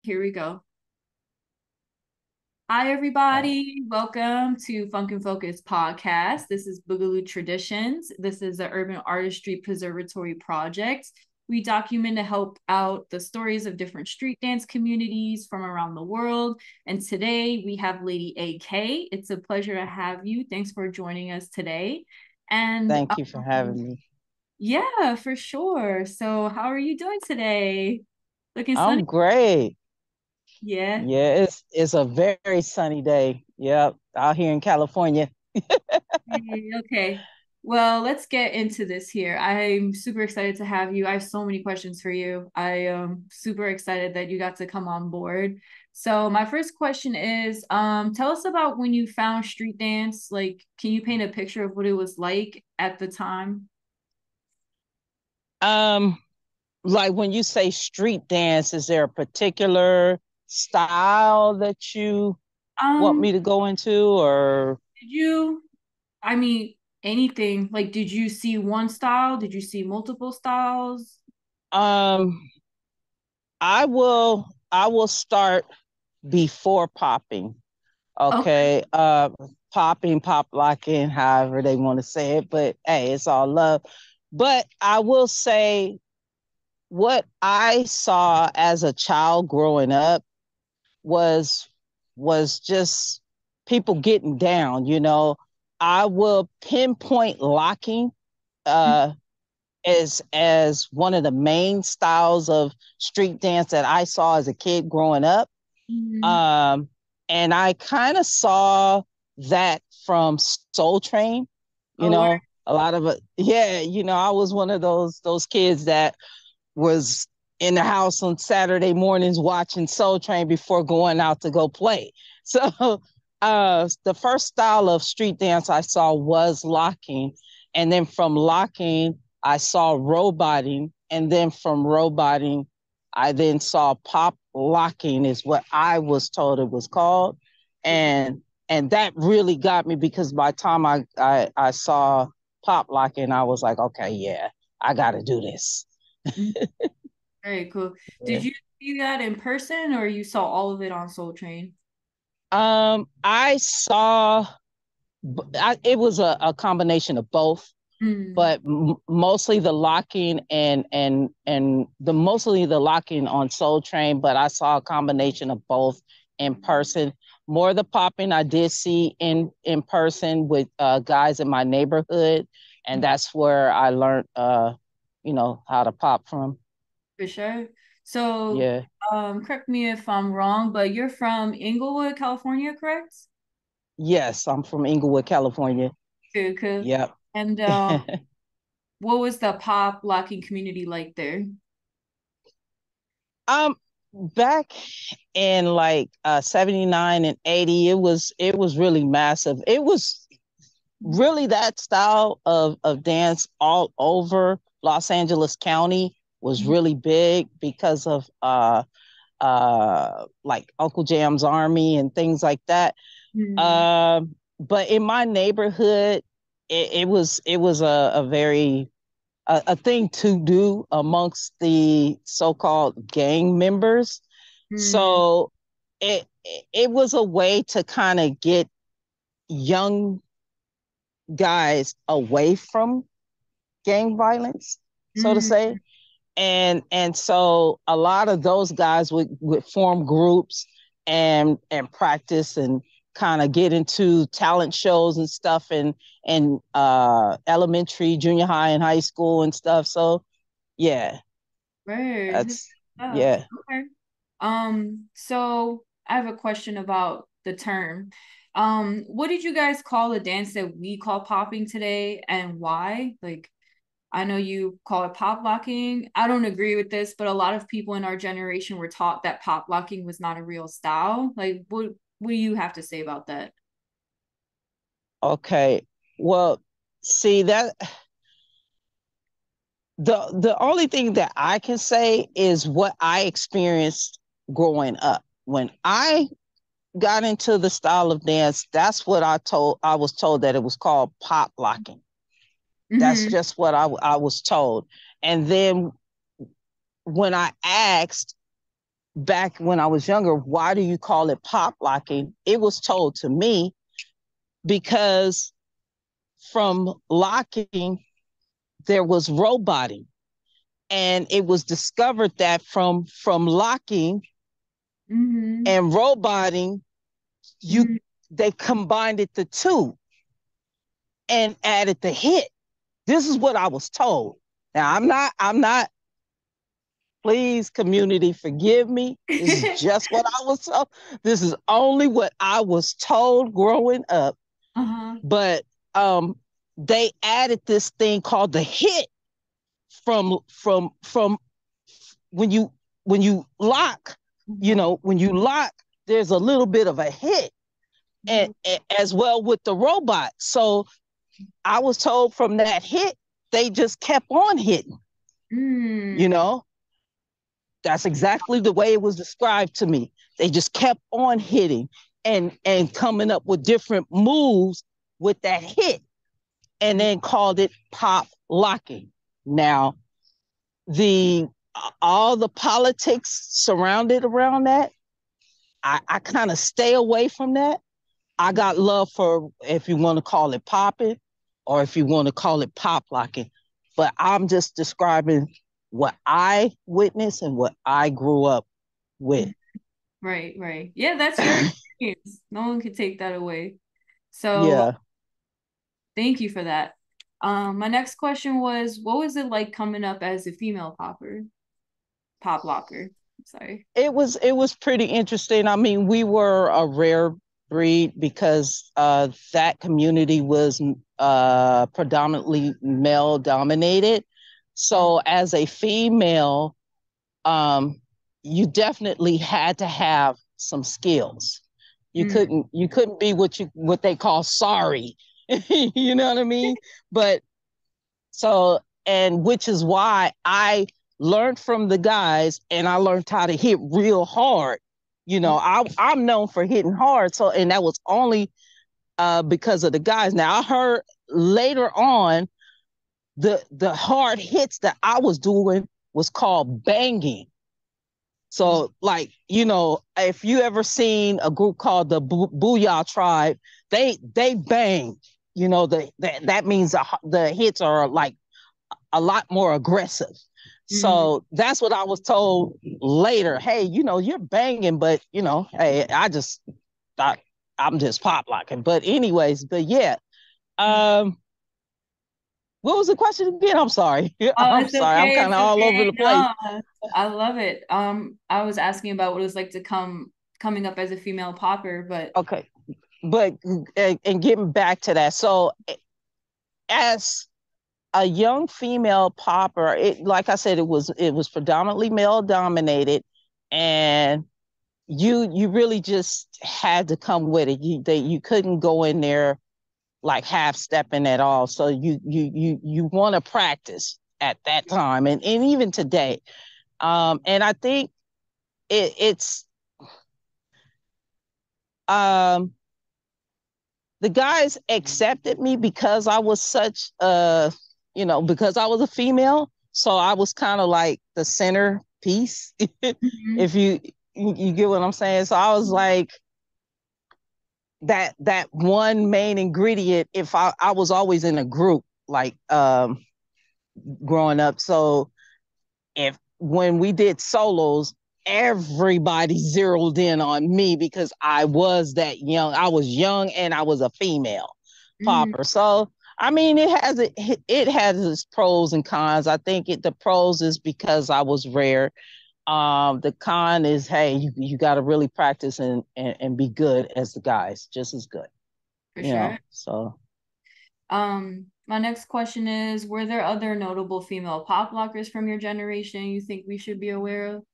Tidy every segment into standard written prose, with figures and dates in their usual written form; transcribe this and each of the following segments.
Here we go. Hi, everybody. Welcome to Funk and Focus podcast. This is Boogaloo Traditions. This is the Urban Artistry Preservatory project. We document to help out the stories of different street dance communities from around the world. And today we have Lady AK. It's a pleasure to have you. Thanks for joining us today. And Thank you for having me. yeah, for sure. So, how are you doing today? Looking sunny? I'm great. Yeah. Yeah, it's a very sunny day. Yep, out here in California. Okay. Well, let's get into this here. I'm super excited to have you. I have so many questions for you. I am super excited that you got to come on board. So my first question is, tell us about when you found street dance. Like, can you paint a picture of what it was like at the time? Um, like when you say street dance, is there a particular style that you want Um, me to go into or did you, I mean, anything, like, did you see one style? Did you see multiple styles? um I will start before popping. Okay. Okay. Popping, pop locking, however they want to say it, but hey, it's all love. But I will say what I saw as a child growing up was was just people getting down, you know. I will pinpoint locking uh as one of the main styles of street dance that I saw as a kid growing up. Mhm. Um and I kind of saw that from Soul Train, you Oh, know, a lot of it. Yeah, I was one of those kids that was in the house on Saturday mornings watching Soul Train before going out to go play. So the first style of street dance I saw was locking. And then from locking, I saw roboting. And then from roboting, I then saw pop locking is what I was told it was called. for sure. And that really got me because by the time I saw pop locking, I was like, okay, yeah, I got to do this. Mhm. Very cool. Did Yeah. you see that in person or you saw all of it on Soul Train? I saw it was a combination of both, Mm. but mostly the locking and the mostly the locking on Soul Train. But I saw a combination of both in person. More the popping I did see in person with guys in my neighborhood, and that's where I learned how to pop from. For sure. So, Yeah. correct me if I'm wrong, but you're from Inglewood, California, correct? Yes, I'm from Inglewood, California. Cool, cool. Yep. And what was the pop locking community like there? Um, back in like 79 and 80, it was really massive. It was really that style of dance all over Los Angeles County was really big because of like Uncle Jam's Army and things like that. Mm. But in my neighborhood, it was a very a thing to do amongst the so-called gang members. Mm. So it was a way to kind of get young guys away from gang violence, so to Mm. say. And so a lot of those guys would form groups and practice and kind of get into talent shows and stuff and elementary, junior high, and high school and stuff. So yeah, Word. that's Oh, yeah. okay. So I have a question about the term. What did you guys call the dance that we call popping today and why? Like, I know you call it pop locking. I don't agree with this, but a lot of people in our generation were taught that pop locking was not a real style. Like, what do you have to say about that? Okay. Well, see that the only thing that I can say is what I experienced growing up. When I got into the style of dance, that's what I was told that it was called pop locking. That's Mm-hmm. just what I was told. And then when I asked, back when I was younger, why do you call it pop locking? It was told to me because from locking, there was roboting. And it was discovered that from locking Mm-hmm. and roboting, you Mm-hmm. they combined it the two and added the hit. This is what I was told. Now I'm not please community forgive me. This is just what I was told. This is only what I was told growing up. Uh-huh. But um they added this thing called the hit from when you lock, Mm-hmm. when you lock, there's a little bit of a hit and as well with the robot. So I was told from that hit, they just kept on hitting, you Mm. know. That's exactly the way it was described to me. They just kept on hitting and coming up with different moves with that hit and then called it pop locking. Now, the all the politics surrounded around that, I kind of stay away from that. I got love for if you want to call it popping or if you want to call it pop locking. But I'm just describing what I witnessed and what I grew up with. Right, right. Yeah, that's your experience. No one can take that away. So Yeah. thank you for that. My next question was, what was it like coming up as a female pop locker? Sorry. It was pretty interesting. I mean, we were a rare breed because that community was predominantly male dominated. So as a female, um, you definitely had to have some skills. Mm, You couldn't be what they call sorry. You know what I mean? But so and which is why I learned from the guys and I learned how to hit real hard. I'm known for hitting hard. So and that was only because of the guys. Now I heard later on the hard hits that I was doing was called banging. So, like, if you ever seen a group called the Booyah Tribe, they bang. That means the hits are like a lot more aggressive. mm, So that's what I was told later. Hey, you're banging, but hey, I just thought I'm just pop locking. But anyways, but yeah. mm. Um, what was the question again? I'm sorry. Oh, I'm it's sorry. I'm okay. kind It's of all over okay. the place. No, I love it. I was asking about what it was like to coming up as a female popper, but Okay, but and getting back to that, so as a young female popper, like I said, it was predominantly male dominated, and you really just had to come with it. You couldn't go in there like half stepping at all. So you want to practice at that time, and even today. And I think it's um the guys accepted me because I was such because I was a female. So I was kind of like the centerpiece, Mhm. if you get what I'm saying. So I was like that one main ingredient if I was always in a group like growing up. So if when we did solos, everybody zeroed in on me because I was that young. I was young and I was a female Mm, popper. So I mean, it has its pros and cons. I think the pros is because I was rare. The con is, hey, you got to really practice and be good as the guys, just as good. for sure. So My next question is, were there other notable female pop lockers from your generation you think we should be aware of?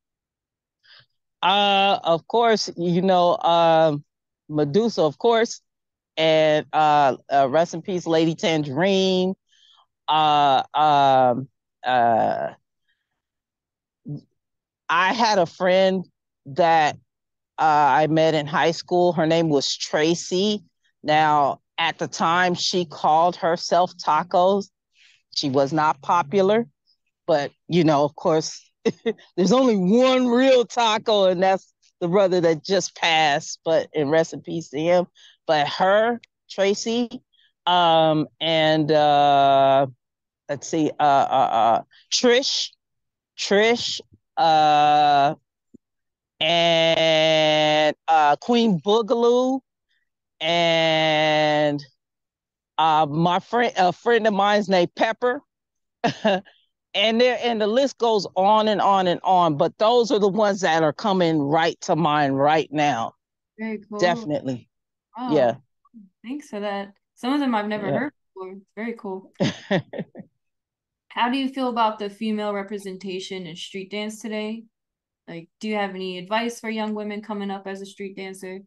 of course, Medusa, of course, and rest in peace, Lady Tangerine. Uh, um, uh, I had a friend that I met in high school. Her name was Tracy. Now, at the time, she called herself Tacos. She was not popular, but of course, There's only one real Taco, and that's the brother that just passed, but in rest in peace to him. But her, Tracy, and let's see, Trish, Trish, uh, and Queen Boogaloo, and my friend, a friend of mine's named Pepper. And the list goes on and on and on, but those are the ones that are coming right to mind right now. Very cool. Definitely. Wow. Yeah. Thanks for that. Some of them I've never Yeah. heard before. Very cool. How do you feel about the female representation in street dance today? Like, do you have any advice for young women coming up as a street dancer?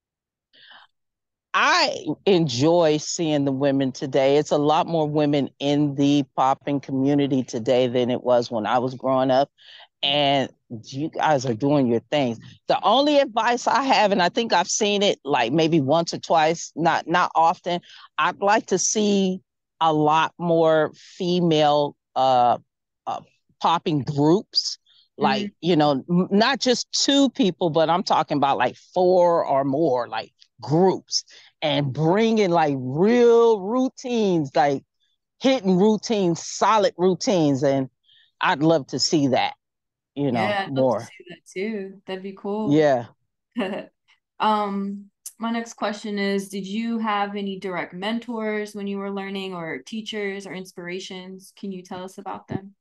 I enjoy seeing the women today. It's a lot more women in the popping community today than it was when I was growing up. And you guys are doing your things. The only advice I have, and I think I've seen it like maybe once or twice, not often. I'd like to see a lot more female uh popping groups. Mm, Like, not just two people, but I'm talking about like four or more, like groups, and bringing like real routines, like hitting routines, solid routines. And I'd love to see that, yeah, I'd love to more. see that too. That'd be cool. Yeah. Um, my next question is, did you have any direct mentors when you were learning or teachers or inspirations? Can you tell us about them?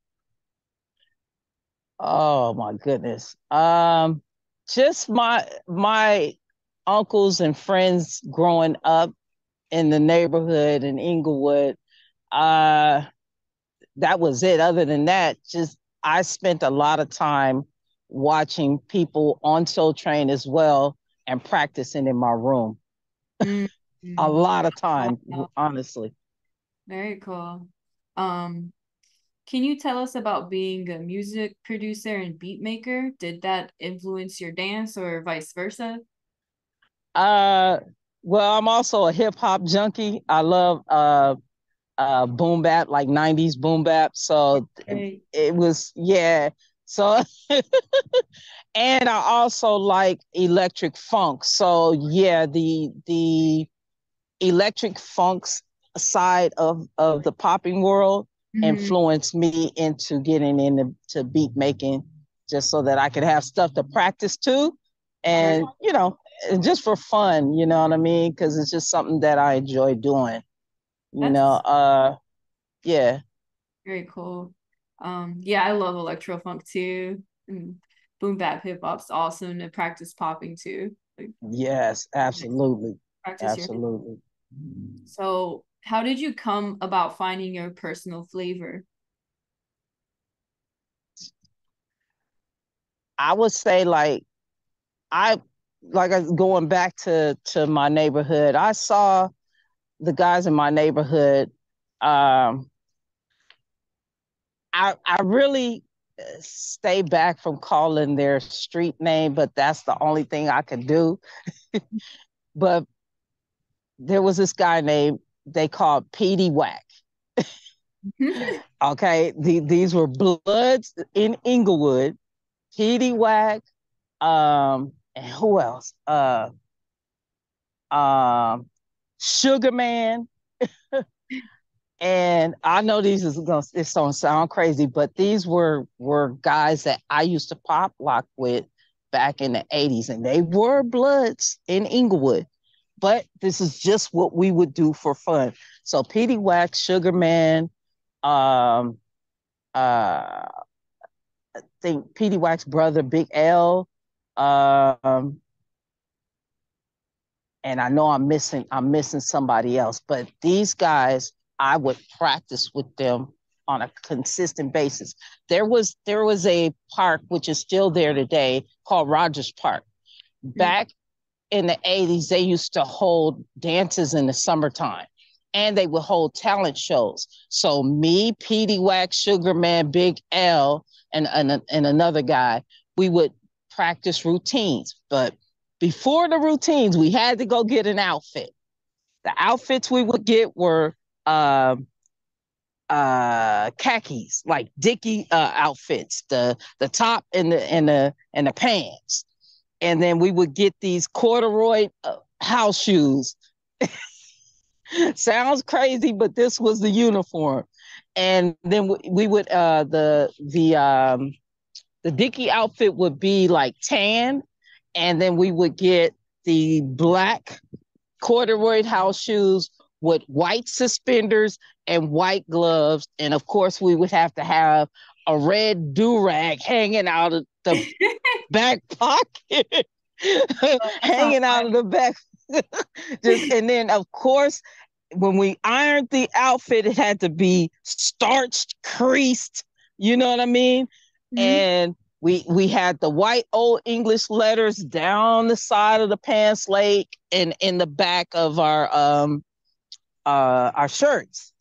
Oh my goodness. Just my uncles and friends growing up in the neighborhood in Inglewood. Uh, that was it. Other than that, just I spent a lot of time watching people on Soul Train as well and practicing in my room. A Mm-hmm. lot of time, Wow, honestly. very cool. Um, can you tell us about being a music producer and beat maker? Did that influence your dance or vice versa? Uh, well, I'm also a hip hop junkie. I love boom bap, like 90s boom bap. So Right. it was, yeah. So and I also like electric funk. So yeah, the electric funks side of the popping world Mhm. influenced me into getting into beat making, just so that I could have stuff to practice to, Very, and just for fun, you know what I mean? Because it's just something that I enjoy doing. You know, that's uh, yeah, very cool. Yeah, I love electro funk too. And boom bap hip hop's awesome to practice popping too. Like yes, absolutely, practice your. absolutely. So, how did you come about finding your personal flavor? I would say I going back to my neighborhood. I saw the guys in my neighborhood. Um, I really stay back from calling their street name, but that's the only thing I could do. But there was this guy named they called Petey Whack. Okay, these were Bloods in Inglewood. Petey Whack, and who else? Um, Sugar Man. And I know it's gonna sound crazy, but these were guys that I used to pop lock with back in the 80s, and they were Bloods in Inglewood. But this is just what we would do for fun. So Petey Wax, Sugar Man, um, I think Petey Wax's brother, Big L, um, and I know I'm missing somebody else, but these guys, I would practice with them on a consistent basis. There was a park which is still there today called Rogers Park. Back in the 80s, they used to hold dances in the summertime, and they would hold talent shows. So me, Petey Wax, Sugar Man, Big L, and another guy, we would practice routines. But before the routines, we had to go get an outfit. The outfits we would get were um, khakis, like Dickie outfits, the top and the pants. And then we would get these corduroy house shoes. Sounds crazy, but this was the uniform. And then we would the Dickie outfit would be like tan, and then we would get the black corduroy house shoes with white suspenders and white gloves. And of course, we would have to have a red do-rag hanging out of the back pocket, hanging out of the back. Just and then of course, when we ironed the outfit, it had to be starched, creased. You know what I mean? Mm-hmm. And we had the white old English letters down the side of the pants leg and in the back of our shirts.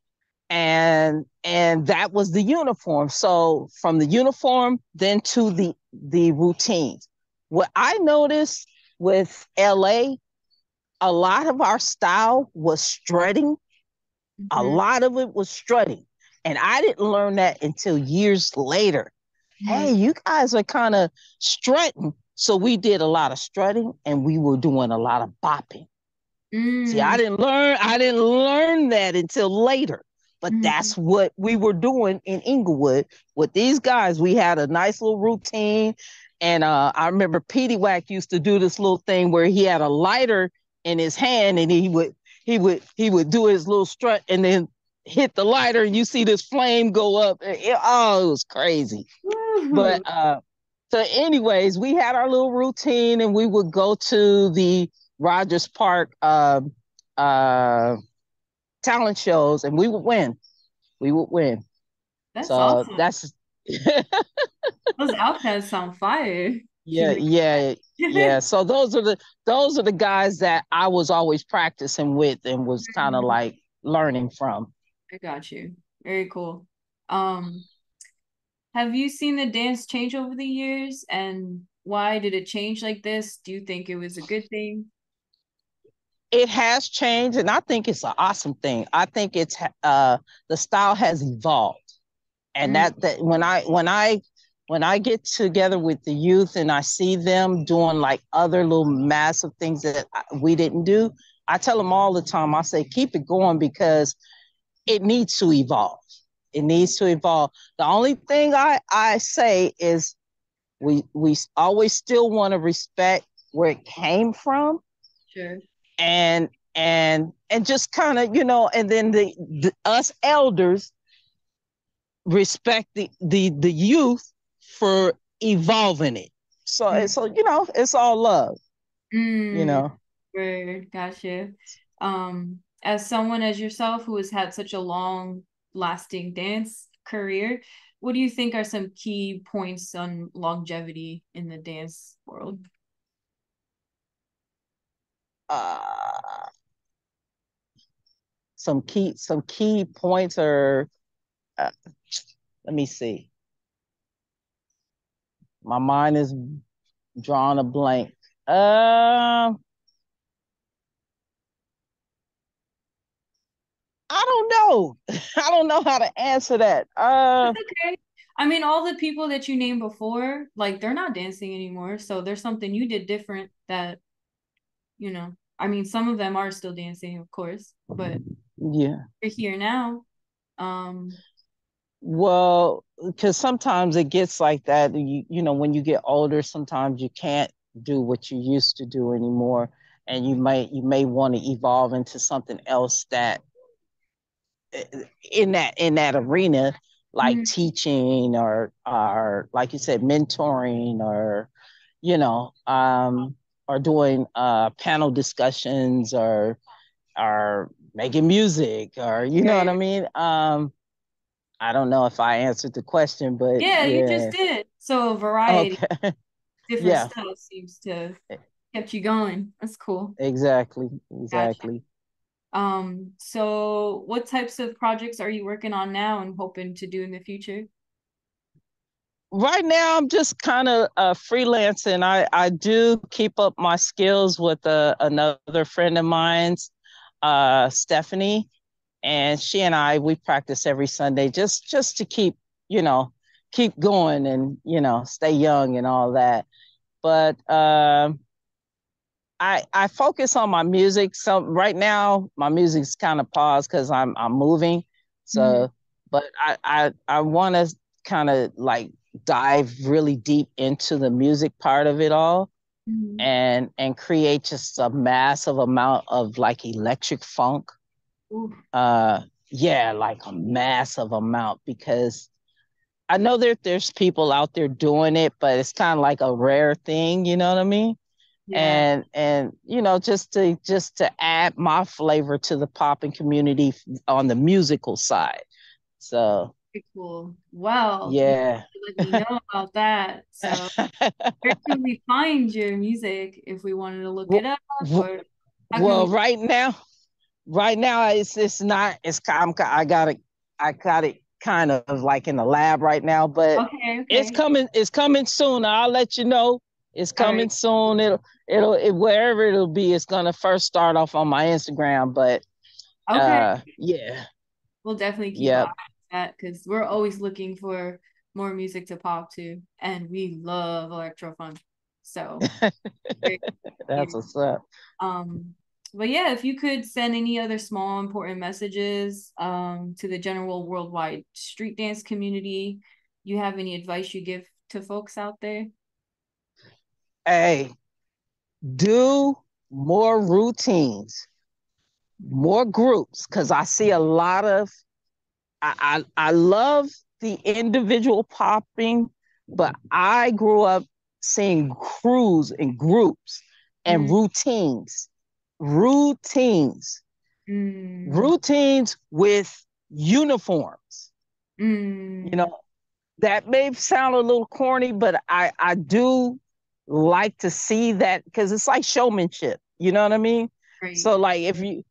And that was the uniform. So from the uniform then to the routines. What I noticed with LA, a lot of our style was strutting. A Mm-hmm. lot of it was strutting. And I didn't learn that until years later. Hey, you guys are kind of strutting. So we did a lot of strutting and we were doing a lot of bopping. See, Mm-hmm. I didn't learn that until later. But Mm-hmm. that's what we were doing in Inglewood with these guys. We had a nice little routine. And I remember Petey Wack used to do this little thing where he had a lighter in his hand and he would do his little strut and then hit the lighter and you see this flame go up. Oh, it was crazy. But so anyways, we had our little routine and we would go to the Rogers Park uh, talent shows and we would win. We would win. That's So awesome. that's Those outfits sound fire. yeah, yeah, yeah. So those are the guys that I was always practicing with and was kind of like learning from. I got you. Very cool. Um, have you seen the dance change over the years, and why did it change like this? Do you think it was a good thing? It has changed, and I think it's an awesome thing. I think it's the style has evolved, and Mm, that when I get together with the youth and I see them doing like other little massive things that we didn't do, I tell them all the time. I say keep it going because it needs to evolve. It needs to evolve. The only thing I say is we always still want to respect where it came from sure. and just kind of and then the us elders respect the youth for evolving it. So it's all love, you Mm, know. word, gotcha. As someone as yourself who has had such a long lasting dance career, what do you think are some key points on longevity in the dance world? uh some key points are uh, let me see, my mind is drawing a blank. I don't know. I don't know how to answer that. That's okay. I mean, all the people that you named before, like they're not dancing anymore. So there's something you did different that, I mean, some of them are still dancing, of course, but Yeah. you're here now. Um, Well, because sometimes it gets like that. When you get older, sometimes you can't do what you used to do anymore, and you may want to evolve into something else that in that arena, like mm, teaching or like you said, mentoring you know, um, or doing panel discussions or making music or you know what I right. mean. I don't know if I answered the question, but Yeah, you just yeah. did. So variety, Okay. different Yeah, stuff seems to kept you going. That's cool. exactly. Gotcha. Exactly. So what types of projects are you working on now and hoping to do in the future? Right now, I'm just kind of freelancing. I do keep up my skills with another friend of mine's, Stephanie. and she and we practice every Sunday just to keep, keep going and, stay young and all that. But I focus on my music. So right now my music's kind of paused because I'm moving. Mm-hmm. So, but I want to kind of like dive really deep into the music part of it all, Mm-hmm. and create just a massive amount of like electric funk. Ooh. Uh, yeah, like a massive amount, because I know that there's people out there doing it, but it's kind of like a rare thing, you know what I mean? Yeah. And just to add my flavor to the popping community on the musical side. So Very cool. Well, you yeah. let me know about that. So where can we find your music if we wanted to look it well, up, or how can well, we? right now it's not it's I got it kind of like in the lab right now, but Okay, it's okay. coming soon. I'll let you know. It's All right. coming soon. Wherever it'll be, it's gonna first start off on my Instagram. But Okay. yeah. We'll definitely keep an eye Yep. on that because we're always looking for more music to pop to, and we love electro funk. So great. That's what's up. Um, but yeah, if you could send any other small important messages to the general worldwide street dance community, you have any advice you give to folks out there? Hey, do more routines, more groups, because I see a lot of I love the individual popping, but I grew up seeing crews and groups and Mm, routines, mm, routines with uniforms. You mm, know, that may sound a little corny, but I do like to see that because it's like showmanship. You know what I mean? right. So like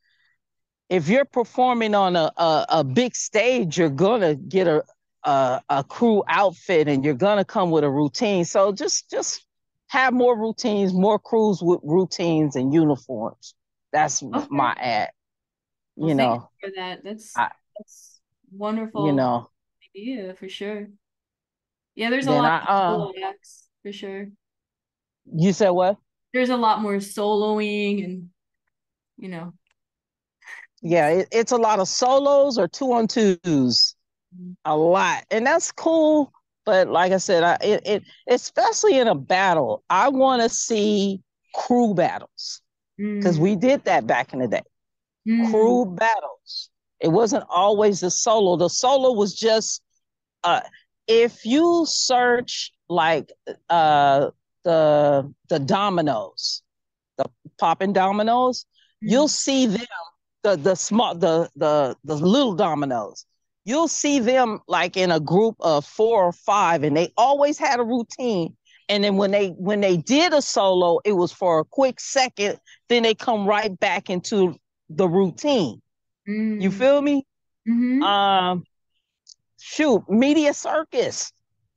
if you're performing on a big stage, you're gonna get a crew outfit and you're gonna come with a routine. So just have more routines, more crews with routines and uniforms. That's Okay. my ad. Well, You thanks know, for that. That's I that's you wonderful know. idea for sure. Yeah, there's a Then lot I of solo acts for sure. you said what? There's a lot more soloing and you know. Yeah, it's a lot of solos or two on twos, a lot, and that's cool. But like I said, it especially in a battle, I want to see crew battles because Mm, we did that back in the day. mm, Crew battles. It wasn't always the solo. The solo was just uh, if you search like uh, the dominoes, the popping dominoes, you'll mm, see them the small the little dominoes. You'll see them like in a group of 4 or 5, and they always had a routine. And then when they did a solo, it was for a quick second. Then they come right back into the routine. You mm, feel me? mm-hmm, Um, shoot, Media Circus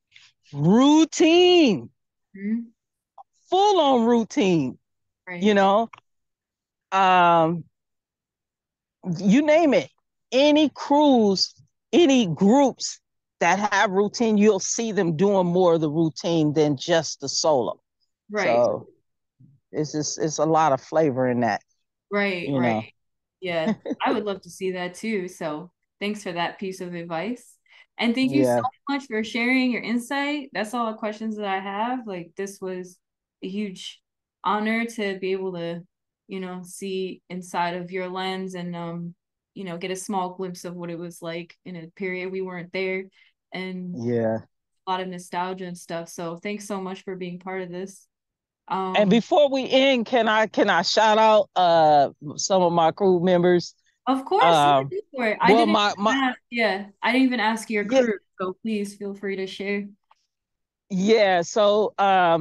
routine, mm, full on routine. You right, know, um, you name it, any crews, any groups that have routine, you'll see them doing more of the routine than just the solo. right, So it's a lot of flavor in that, right, you right. know. Yeah, I would love to see that too. So thanks for that piece of advice. And thank you so Yeah. much for sharing your insight. That's all the questions that I have. Like this was a huge honor to be able to, see inside of your lens and get a small glimpse of what it was like in a period we weren't there and Yeah. a lot of nostalgia and stuff. So thanks so much for being part of this. And Um, before we end, can I shout out some of my crew members? Of course, yeah, Um go for it. I well didn't my ask, yeah, I didn't even ask your yeah, crew, so please feel free to share. yeah, so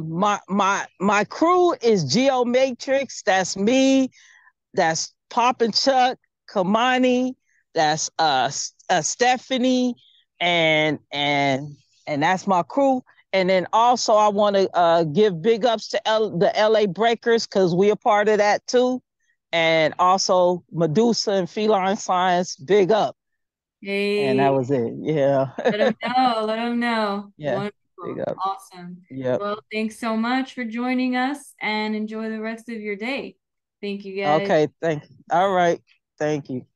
my crew is Geo Matrix, that's me, that's Pop and Chuck, Kamani, that's Stephanie, and that's my crew. And then also I want to give big ups to the LA Breakers because we are part of that too. And also Medusa and Feline Science, big up. And that Hey, was it. Yeah. let them know. Let them know. Yeah. Big Wonderful. up. Awesome. Yep. Well, thanks so much for joining us and enjoy the rest of your day. Thank you guys. Okay. Thank you. All right. Thank you.